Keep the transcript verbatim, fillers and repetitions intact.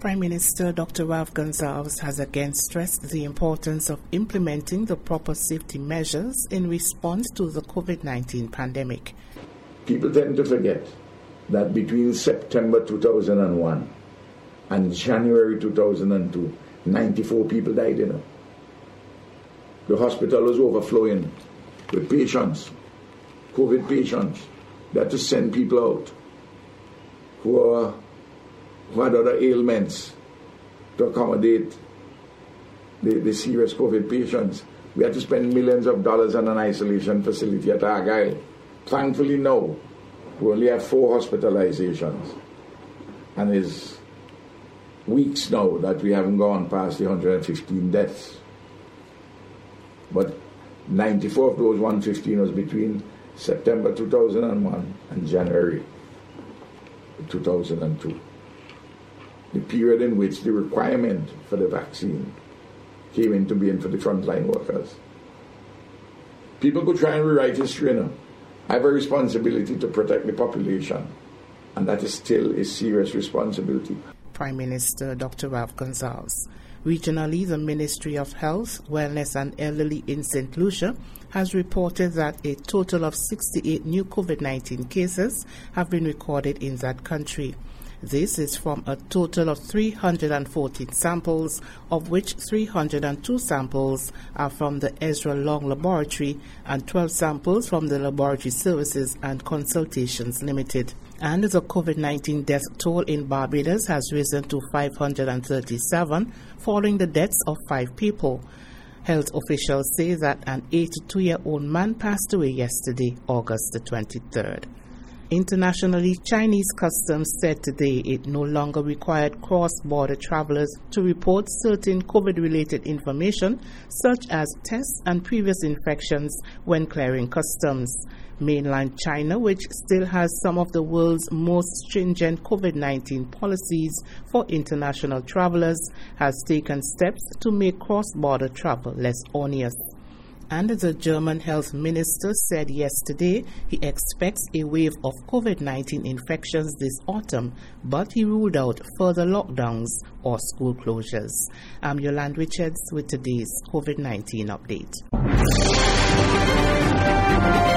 Prime Minister Doctor Ralph Gonsalves has again stressed the importance of implementing the proper safety measures in response to the COVID nineteen pandemic. People tend to forget that between September two thousand one and January two thousand two, ninety-four people died, you know. The hospital was overflowing with patients, COVID patients. They had to send people out who, are, who had other ailments to accommodate the, the serious COVID patients. We had to spend millions of dollars on an isolation facility at Argyle. Thankfully now, we only have four hospitalizations. And it's weeks now that we haven't gone past the one hundred fifteen deaths. But ninety-four of those one hundred fifteen was between September two thousand one and January two thousand two. The period in which the requirement for the vaccine came into being for the frontline workers. People could try and rewrite history now. I have a responsibility to protect the population, and that is still a serious responsibility. Prime Minister Doctor Ralph Gonsalves. Regionally, the Ministry of Health, Wellness and Elderly in Saint Lucia has reported that a total of sixty-eight new COVID nineteen cases have been recorded in that country. This is from a total of three hundred fourteen samples, of which three hundred two samples are from the Ezra Long Laboratory and twelve samples from the Laboratory Services and Consultations Limited. And the COVID nineteen death toll in Barbados has risen to five hundred thirty-seven, following the deaths of five people. Health officials say that an eighty-two-year-old man passed away yesterday, August the twenty-third. Internationally, Chinese customs said today it no longer required cross-border travelers to report certain COVID-related information, such as tests and previous infections, when clearing customs. Mainland China, which still has some of the world's most stringent COVID nineteen policies for international travelers, has taken steps to make cross-border travel less onerous. And the German health minister said yesterday he expects a wave of COVID nineteen infections this autumn, but he ruled out further lockdowns or school closures. I'm Yolande Richards with today's COVID nineteen update.